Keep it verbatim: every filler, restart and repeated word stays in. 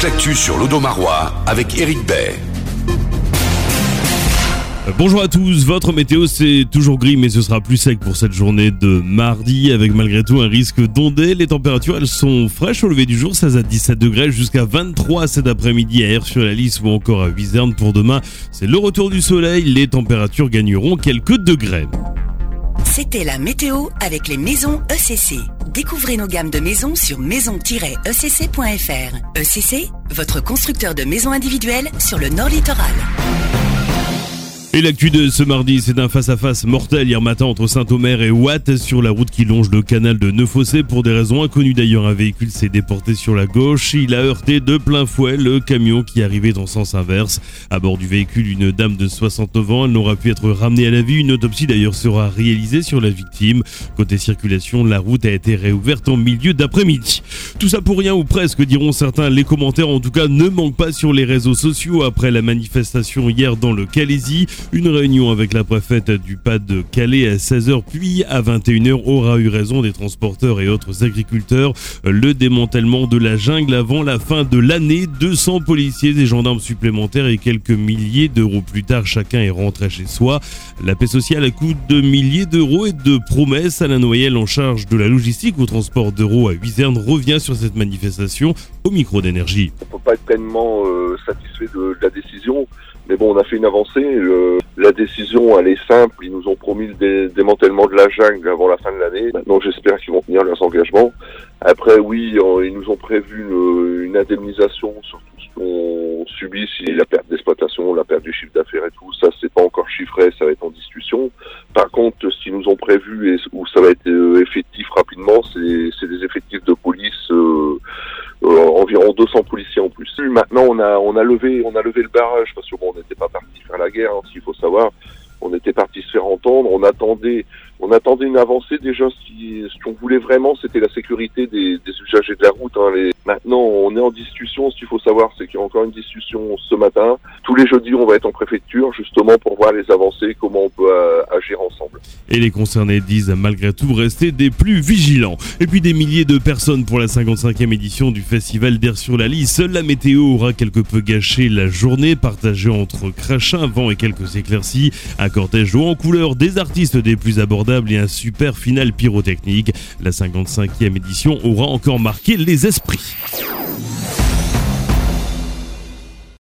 l'actu sur l'Audomarois avec Eric Bay. Bonjour à tous, votre météo c'est toujours gris mais ce sera plus sec pour cette journée de mardi avec malgré tout un risque d'ondée. Les températures elles sont fraîches au lever du jour, seize à dix-sept degrés jusqu'à vingt-trois cet après-midi à Aires-sur-la-Lys ou encore à Huizerne. Pour demain c'est le retour du soleil, les températures gagneront quelques degrés. C'était la météo avec les maisons E C C. Découvrez nos gammes de maisons sur maison tiret e c c point f r. E C C, votre constructeur de maisons individuelles sur le Nord Littoral. Et l'actu de ce mardi, c'est un face-à-face mortel hier matin entre Saint-Omer et Watt sur la route qui longe le canal de Neuf-Fossés. Pour des raisons inconnues d'ailleurs, un véhicule s'est déporté sur la gauche. Il a heurté de plein fouet le camion qui arrivait en sens inverse. À bord du véhicule, une dame de soixante-neuf ans. Elle n'aura pu être ramenée à la vie. Une autopsie d'ailleurs sera réalisée sur la victime. Côté circulation, la route a été réouverte en milieu d'après-midi. Tout ça pour rien ou presque, diront certains. Les commentaires en tout cas ne manquent pas sur les réseaux sociaux après la manifestation hier dans le Calaisis. Une réunion avec la préfète du Pas-de-Calais à seize heures puis à vingt et une heures aura eu raison des transporteurs et autres agriculteurs. Le démantèlement de la jungle avant la fin de l'année. deux cents policiers et gendarmes supplémentaires et quelques milliers d'euros plus tard, chacun est rentré chez soi. La paix sociale coûte de milliers d'euros et de promesses. Alain Noël, en charge de la logistique au transport d'euros à Huizerne, revient sur cette manifestation au micro d'Énergie. On ne peut pas être pleinement euh, satisfait de, de la décision. Mais bon, on a fait une avancée. Le, la décision, elle est simple. Ils nous ont promis le dé, démantèlement de la jungle avant la fin de l'année. Maintenant, j'espère qu'ils vont tenir leurs engagements. Après, oui, on, ils nous ont prévu une, une indemnisation sur tout ce qu'on subit, si la perte d'exploitation, la perte du chiffre d'affaires et tout. Ça, c'est pas encore chiffré, ça va être en discussion. Par contre, ce qu'ils nous ont prévu et où ça va être euh, effectif rapidement, c'est, c'est des effectifs de police. Euh, Euh, environ deux cents policiers en plus. Maintenant, on a on a levé on a levé le barrage parce que bon, on n'était pas parti faire la guerre, hein, s'il faut savoir. On était parti se faire entendre. On attendait on attendait une avancée déjà. Ce, qui, ce qu'on voulait vraiment, c'était la sécurité des, des usagers de la route. Hein. Les... Maintenant, on est en discussion. Ce qu'il faut savoir, c'est qu'il y a encore une discussion ce matin. Tous les jeudis, on va être en préfecture justement pour voir les avancées, comment on peut euh, agir ensemble. Et les concernés disent malgré tout rester des plus vigilants. Et puis des milliers de personnes pour la cinquante-cinquième édition du festival d'Aires-sur-la-Lys. Seule la météo aura quelque peu gâché la journée, partagée entre crachats, vent et quelques éclaircies. Un cortège haut en couleur, des artistes des plus abordables et un super final pyrotechnique. La cinquante-cinquième édition aura encore marqué les esprits.